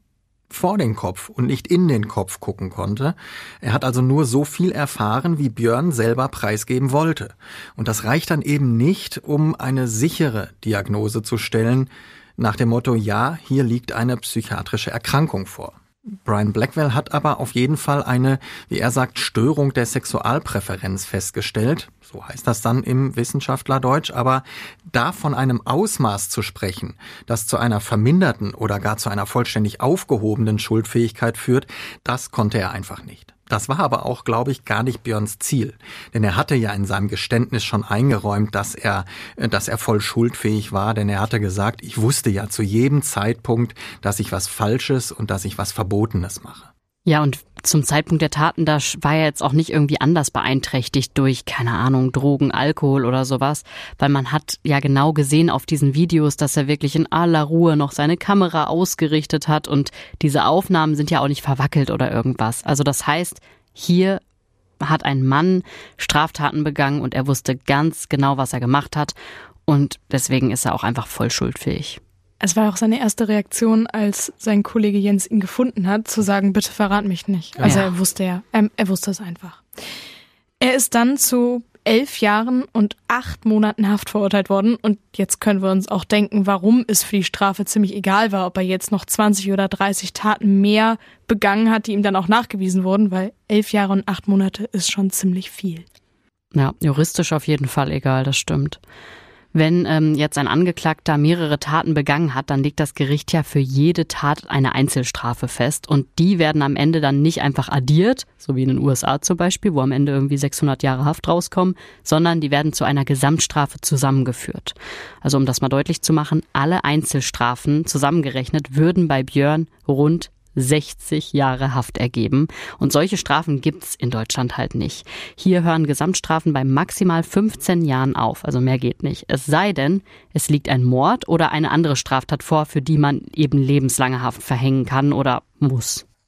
vor den Kopf und nicht in den Kopf gucken konnte. Er hat also nur so viel erfahren, wie Björn selber preisgeben wollte. Und das reicht dann eben nicht, um eine sichere Diagnose zu stellen, nach dem Motto, ja, hier liegt eine psychiatrische Erkrankung vor. Brian Blackwell hat aber auf jeden Fall eine, wie er sagt, Störung der Sexualpräferenz festgestellt. So heißt das dann im Wissenschaftlerdeutsch. Aber da von einem Ausmaß zu sprechen, das zu einer verminderten oder gar zu einer vollständig aufgehobenen Schuldfähigkeit führt, das konnte er einfach nicht. Das war aber auch, glaube ich, gar nicht Björns Ziel. Denn er hatte ja in seinem Geständnis schon eingeräumt, dass er voll schuldfähig war. Denn er hatte gesagt, ich wusste ja zu jedem Zeitpunkt, dass ich was Falsches und dass ich was Verbotenes mache. Ja, und zum Zeitpunkt der Taten, da war er jetzt auch nicht irgendwie anders beeinträchtigt durch, keine Ahnung, Drogen, Alkohol oder sowas. Weil man hat ja genau gesehen auf diesen Videos, dass er wirklich in aller Ruhe noch seine Kamera ausgerichtet hat. Und diese Aufnahmen sind ja auch nicht verwackelt oder irgendwas. Also das heißt, hier hat ein Mann Straftaten begangen und er wusste ganz genau, was er gemacht hat. Und deswegen ist er auch einfach voll schuldfähig. Es war auch seine erste Reaktion, als sein Kollege Jens ihn gefunden hat, zu sagen, bitte verrat mich nicht. Also er wusste es einfach. Er ist dann zu 11 Jahren und 8 Monaten Haft verurteilt worden. Und jetzt können wir uns auch denken, warum es für die Strafe ziemlich egal war, ob er jetzt noch 20 oder 30 Taten mehr begangen hat, die ihm dann auch nachgewiesen wurden, weil 11 Jahre und 8 Monate ist schon ziemlich viel. Ja, juristisch auf jeden Fall egal, das stimmt. Wenn jetzt ein Angeklagter mehrere Taten begangen hat, dann legt das Gericht ja für jede Tat eine Einzelstrafe fest. Und die werden am Ende dann nicht einfach addiert, so wie in den USA zum Beispiel, wo am Ende irgendwie 600 Jahre Haft rauskommen, sondern die werden zu einer Gesamtstrafe zusammengeführt. Also um das mal deutlich zu machen, alle Einzelstrafen zusammengerechnet würden bei Björn rund 60 Jahre Haft ergeben. Und solche Strafen gibt's in Deutschland halt nicht. Hier hören Gesamtstrafen bei maximal 15 Jahren auf. Also mehr geht nicht. Es sei denn, es liegt ein Mord oder eine andere Straftat vor, für die man eben lebenslange Haft verhängen kann oder muss.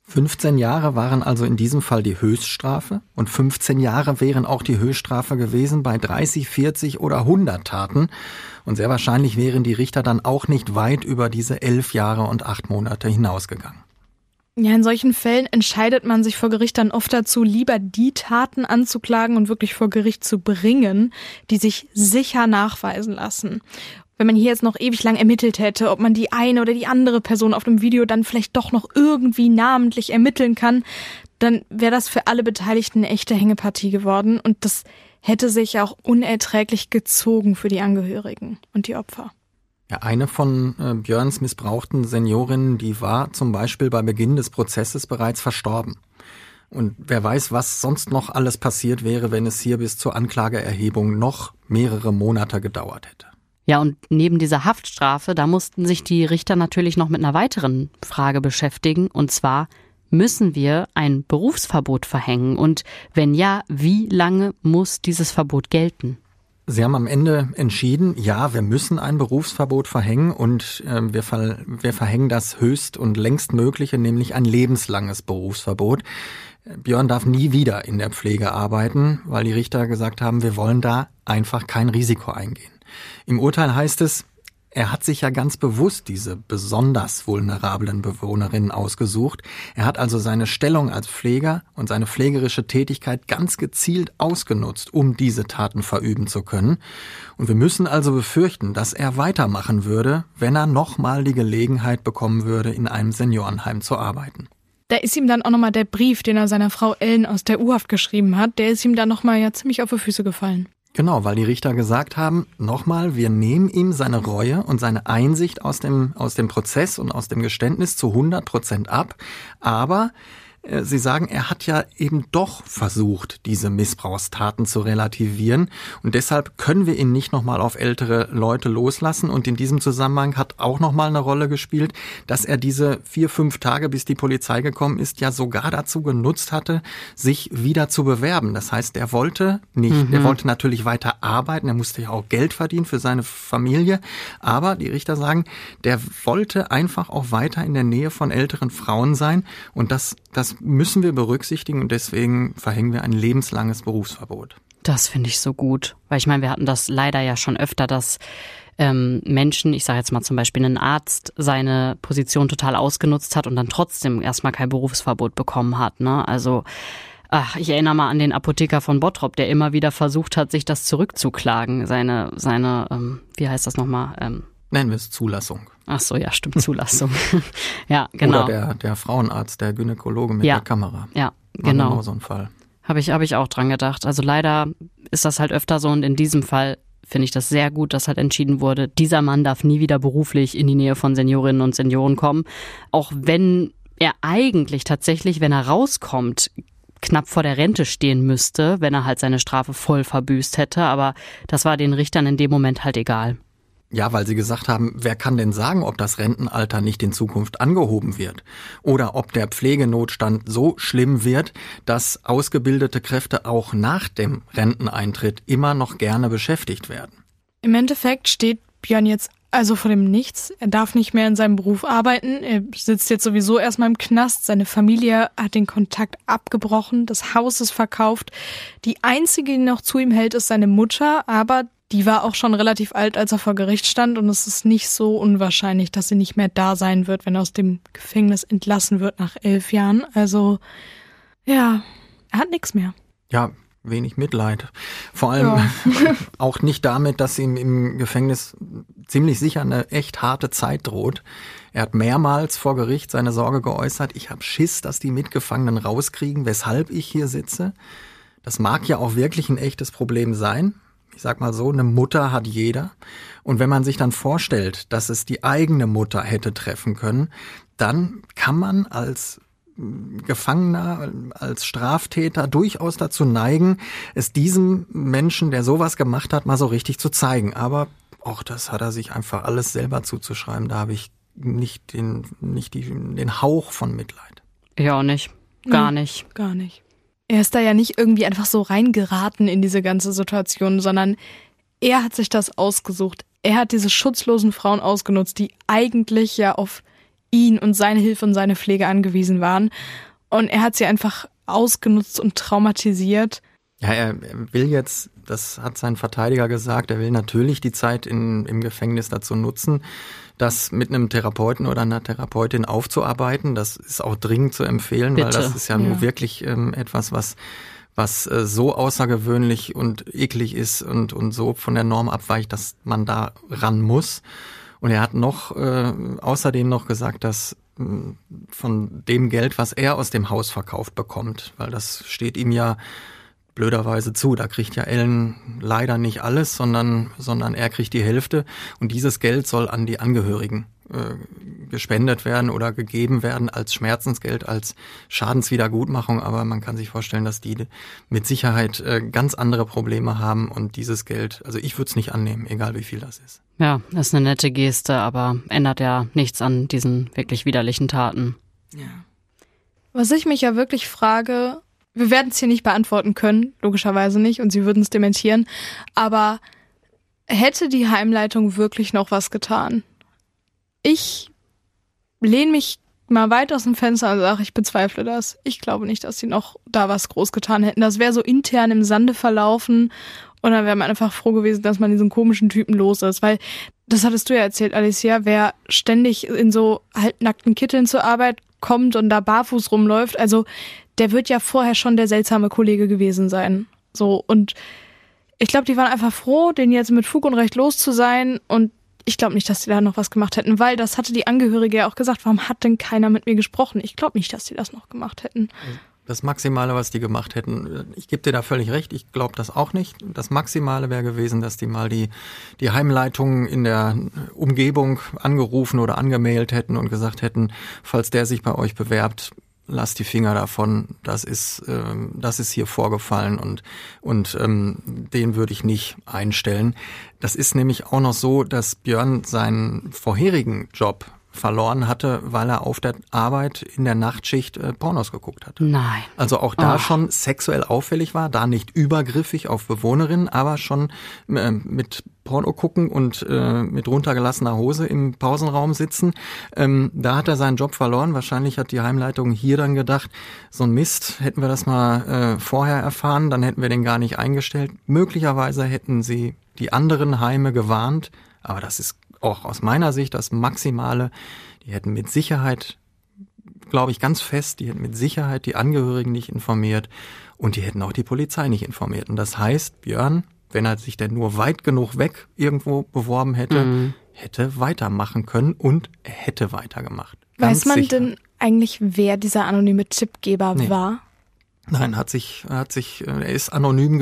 15 Jahre waren also in diesem Fall die Höchststrafe und 15 Jahre wären auch die Höchststrafe gewesen bei 30, 40 oder 100 Taten. Und sehr wahrscheinlich wären die Richter dann auch nicht weit über diese 11 Jahre und 8 Monate hinausgegangen. Ja, in solchen Fällen entscheidet man sich vor Gericht dann oft dazu, lieber die Taten anzuklagen und wirklich vor Gericht zu bringen, die sich sicher nachweisen lassen. Wenn man hier jetzt noch ewig lang ermittelt hätte, ob man die eine oder die andere Person auf dem Video dann vielleicht doch noch irgendwie namentlich ermitteln kann, dann wäre das für alle Beteiligten eine echte Hängepartie geworden. Und das hätte sich auch unerträglich gezogen für die Angehörigen und die Opfer. Ja, eine von Björns missbrauchten Seniorinnen, die war zum Beispiel bei Beginn des Prozesses bereits verstorben. Und wer weiß, was sonst noch alles passiert wäre, wenn es hier bis zur Anklageerhebung noch mehrere Monate gedauert hätte. Ja, und neben dieser Haftstrafe, da mussten sich die Richter natürlich noch mit einer weiteren Frage beschäftigen. Und zwar, müssen wir ein Berufsverbot verhängen? Und wenn ja, wie lange muss dieses Verbot gelten? Sie haben am Ende entschieden, ja, wir müssen ein Berufsverbot verhängen und wir verhängen das höchst und längst Mögliche, nämlich ein lebenslanges Berufsverbot. Björn darf nie wieder in der Pflege arbeiten, weil die Richter gesagt haben, wir wollen da einfach kein Risiko eingehen. Im Urteil heißt es, er hat sich ja ganz bewusst diese besonders vulnerablen Bewohnerinnen ausgesucht. Er hat also seine Stellung als Pfleger und seine pflegerische Tätigkeit ganz gezielt ausgenutzt, um diese Taten verüben zu können. Und wir müssen also befürchten, dass er weitermachen würde, wenn er nochmal die Gelegenheit bekommen würde, in einem Seniorenheim zu arbeiten. Da ist ihm dann auch nochmal der Brief, den er seiner Frau Ellen aus der U-Haft geschrieben hat, der ist ihm dann nochmal ja ziemlich auf die Füße gefallen. Genau, weil die Richter gesagt haben, nochmal, wir nehmen ihm seine Reue und seine Einsicht aus dem Prozess und aus dem Geständnis zu 100% ab, aber Sie sagen, er hat ja eben doch versucht, diese Missbrauchstaten zu relativieren und deshalb können wir ihn nicht nochmal auf ältere Leute loslassen und in diesem Zusammenhang hat auch nochmal eine Rolle gespielt, dass er diese 4-5 Tage, bis die Polizei gekommen ist, ja sogar dazu genutzt hatte, sich wieder zu bewerben. Das heißt, er wollte nicht, er wollte natürlich weiter arbeiten, er musste ja auch Geld verdienen für seine Familie, aber die Richter sagen, der wollte einfach auch weiter in der Nähe von älteren Frauen sein und das müssen wir berücksichtigen und deswegen verhängen wir ein lebenslanges Berufsverbot. Das finde ich so gut, weil ich meine, wir hatten das leider ja schon öfter, dass Menschen, ich sage jetzt mal zum Beispiel ein Arzt, seine Position total ausgenutzt hat und dann trotzdem erstmal kein Berufsverbot bekommen hat, ne? Also ich erinnere mal an den Apotheker von Bottrop, der immer wieder versucht hat, sich das zurückzuklagen, seine wie heißt das nochmal? Nennen wir es Zulassung. Ach so, ja, stimmt, Zulassung. Ja, genau. Oder der Frauenarzt, der Gynäkologe mit der Kamera. Ja, genau. Genau so ein Fall. Habe ich auch dran gedacht. Also leider ist das halt öfter so und in diesem Fall finde ich das sehr gut, dass halt entschieden wurde, dieser Mann darf nie wieder beruflich in die Nähe von Seniorinnen und Senioren kommen. Auch wenn er eigentlich tatsächlich, wenn er rauskommt, knapp vor der Rente stehen müsste, wenn er halt seine Strafe voll verbüßt hätte. Aber das war den Richtern in dem Moment halt egal. Ja, weil sie gesagt haben, wer kann denn sagen, ob das Rentenalter nicht in Zukunft angehoben wird? Oder ob der Pflegenotstand so schlimm wird, dass ausgebildete Kräfte auch nach dem Renteneintritt immer noch gerne beschäftigt werden. Im Endeffekt steht Björn jetzt also vor dem Nichts. Er darf nicht mehr in seinem Beruf arbeiten. Er sitzt jetzt sowieso erstmal im Knast. Seine Familie hat den Kontakt abgebrochen. Das Haus ist verkauft. Die einzige, die noch zu ihm hält, ist seine Mutter, aber die war auch schon relativ alt, als er vor Gericht stand und es ist nicht so unwahrscheinlich, dass sie nicht mehr da sein wird, wenn er aus dem Gefängnis entlassen wird nach 11 Jahren. Also, ja, er hat nichts mehr. Ja, wenig Mitleid. Vor allem auch nicht damit, dass ihm im Gefängnis ziemlich sicher eine echt harte Zeit droht. Er hat mehrmals vor Gericht seine Sorge geäußert, ich habe Schiss, dass die Mitgefangenen rauskriegen, weshalb ich hier sitze. Das mag ja auch wirklich ein echtes Problem sein. Ich sag mal so, eine Mutter hat jeder. Und wenn man sich dann vorstellt, dass es die eigene Mutter hätte treffen können, dann kann man als Gefangener, als Straftäter durchaus dazu neigen, es diesem Menschen, der sowas gemacht hat, mal so richtig zu zeigen. Aber auch das hat er sich einfach alles selber zuzuschreiben. Da habe ich nicht den Hauch von Mitleid. Ja, auch nicht. Gar nicht. Gar nicht. Er ist da ja nicht irgendwie einfach so reingeraten in diese ganze Situation, sondern er hat sich das ausgesucht. Er hat diese schutzlosen Frauen ausgenutzt, die eigentlich ja auf ihn und seine Hilfe und seine Pflege angewiesen waren. Und er hat sie einfach ausgenutzt und traumatisiert. Ja, er will jetzt, das hat sein Verteidiger gesagt, er will natürlich die Zeit im Gefängnis dazu nutzen, das mit einem Therapeuten oder einer Therapeutin aufzuarbeiten. Das ist auch dringend zu empfehlen, Bitte. Weil das ist ja nur wirklich etwas, was so außergewöhnlich und eklig ist und so von der Norm abweicht, dass man da ran muss. Und er hat außerdem noch gesagt, dass von dem Geld, was er aus dem Haus verkauft bekommt, weil das steht ihm ja blöderweise zu. Da kriegt ja Ellen leider nicht alles, sondern er kriegt die Hälfte. Und dieses Geld soll an die Angehörigen gespendet werden oder gegeben werden als Schmerzensgeld, als Schadenswiedergutmachung. Aber man kann sich vorstellen, dass die mit Sicherheit ganz andere Probleme haben und dieses Geld, also ich würde es nicht annehmen, egal wie viel das ist. Ja, das ist eine nette Geste, aber ändert ja nichts an diesen wirklich widerlichen Taten. Ja. Was ich mich ja wirklich frage, wir werden es hier nicht beantworten können, logischerweise nicht, und Sie würden es dementieren, aber hätte die Heimleitung wirklich noch was getan? Ich lehne mich mal weit aus dem Fenster und sage, ich bezweifle das. Ich glaube nicht, dass sie noch da was groß getan hätten. Das wäre so intern im Sande verlaufen und dann wäre man einfach froh gewesen, dass man diesen komischen Typen los ist. Weil, das hattest du ja erzählt, Alicia, wer ständig in so halbnackten Kitteln zur Arbeit kommt und da barfuß rumläuft, also der wird ja vorher schon der seltsame Kollege gewesen sein. So, und ich glaube, die waren einfach froh, den jetzt mit Fug und Recht los zu sein, und ich glaube nicht, dass die da noch was gemacht hätten, weil das hatte die Angehörige ja auch gesagt, warum hat denn keiner mit mir gesprochen? Ich glaube nicht, dass die das noch gemacht hätten. Das Maximale, was die gemacht hätten, ich gebe dir da völlig recht, ich glaube das auch nicht. Das Maximale wäre gewesen, dass die mal die Heimleitung in der Umgebung angerufen oder angemailt hätten und gesagt hätten, falls der sich bei euch bewerbt, lasst die Finger davon, das ist hier vorgefallen und den würde ich nicht einstellen. Das ist nämlich auch noch so, dass Björn seinen vorherigen Job verloren hatte, weil er auf der Arbeit in der Nachtschicht Pornos geguckt hatte. Nein. Also auch da schon sexuell auffällig war, da nicht übergriffig auf Bewohnerinnen, aber schon mit Porno gucken und mit runtergelassener Hose im Pausenraum sitzen. Da hat er seinen Job verloren. Wahrscheinlich hat die Heimleitung hier dann gedacht, so ein Mist, hätten wir das mal vorher erfahren, dann hätten wir den gar nicht eingestellt. Möglicherweise hätten sie die anderen Heime gewarnt, aber das ist auch aus meiner Sicht das Maximale. Die hätten mit Sicherheit, glaube ich ganz fest, die hätten mit Sicherheit die Angehörigen nicht informiert und die hätten auch die Polizei nicht informiert. Und das heißt, Björn, wenn er sich denn nur weit genug weg irgendwo beworben hätte, hätte weitermachen können und er hätte weitergemacht. Weiß man denn eigentlich, wer dieser anonyme Tippgeber war? Nein, er ist anonym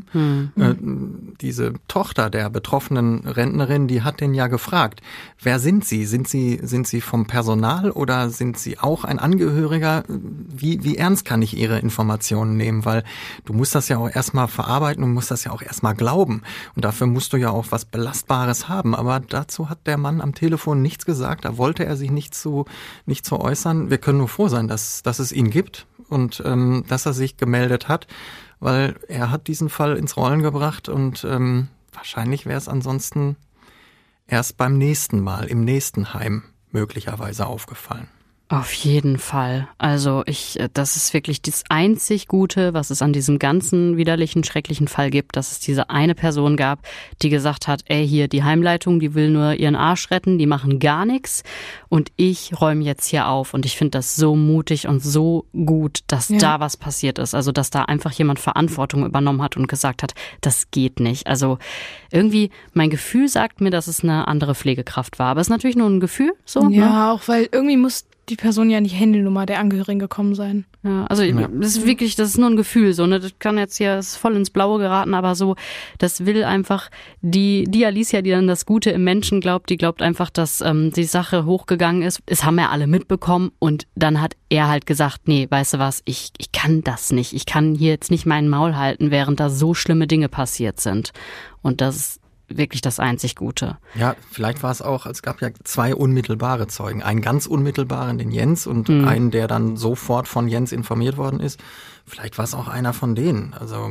geblieben. Diese Tochter der betroffenen Rentnerin, die hat den ja gefragt, wer sind Sie? Sind Sie vom Personal oder sind Sie auch ein Angehöriger? Wie ernst kann ich Ihre Informationen nehmen? Weil du musst das ja auch erstmal verarbeiten und musst das ja auch erstmal glauben. Und dafür musst du ja auch was Belastbares haben. Aber dazu hat der Mann am Telefon nichts gesagt. Da wollte er sich nicht zu äußern. Wir können nur froh sein, dass es ihn gibt. Und dass er sich gemeldet hat, weil er hat diesen Fall ins Rollen gebracht und wahrscheinlich wäre es ansonsten erst beim nächsten Mal, im nächsten Heim möglicherweise aufgefallen. Auf jeden Fall. Also das ist wirklich das einzig Gute, was es an diesem ganzen widerlichen, schrecklichen Fall gibt, dass es diese eine Person gab, die gesagt hat, ey, hier die Heimleitung, die will nur ihren Arsch retten, die machen gar nichts und ich räume jetzt hier auf. Und ich finde das so mutig und so gut, dass da was passiert ist. Also dass da einfach jemand Verantwortung übernommen hat und gesagt hat, das geht nicht. Also irgendwie, mein Gefühl sagt mir, dass es eine andere Pflegekraft war. Aber es ist natürlich nur ein Gefühl. So, ja, ne? Auch weil irgendwie muss die Person ja nicht Handynummer der Angehörigen gekommen sein. Ja, also das ist wirklich, das ist nur ein Gefühl, so, ne, das kann jetzt hier, ist voll ins Blaue geraten, aber so, das will einfach die Alicia, die dann das Gute im Menschen glaubt, die glaubt einfach, dass die Sache hochgegangen ist. Es haben ja alle mitbekommen und dann hat er halt gesagt, nee, weißt du was, ich kann das nicht, ich kann hier jetzt nicht meinen Maul halten, während da so schlimme Dinge passiert sind. Und das ist wirklich das einzig Gute. Ja, vielleicht war es auch, es gab ja 2 unmittelbare Zeugen. Einen ganz unmittelbaren, den Jens, und einen, der dann sofort von Jens informiert worden ist. Vielleicht war es auch einer von denen. Also ja.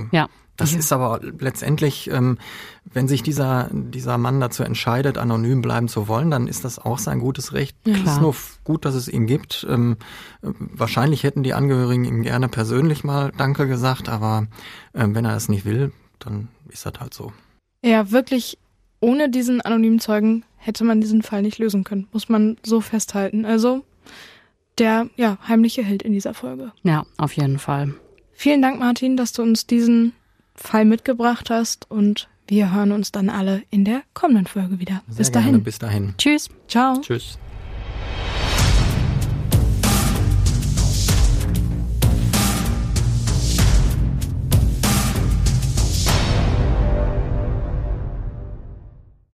Das ist aber letztendlich, wenn sich dieser Mann dazu entscheidet, anonym bleiben zu wollen, dann ist das auch sein gutes Recht. Es ist nur gut, dass es ihn gibt. Wahrscheinlich hätten die Angehörigen ihm gerne persönlich mal Danke gesagt, aber wenn er es nicht will, dann ist das halt so. Ja, wirklich, ohne diesen anonymen Zeugen hätte man diesen Fall nicht lösen können, muss man so festhalten. Also der heimliche Held in dieser Folge. Ja, auf jeden Fall. Vielen Dank, Martin, dass du uns diesen Fall mitgebracht hast und wir hören uns dann alle in der kommenden Folge wieder. Bis dahin. Bis dahin. Tschüss. Ciao. Tschüss.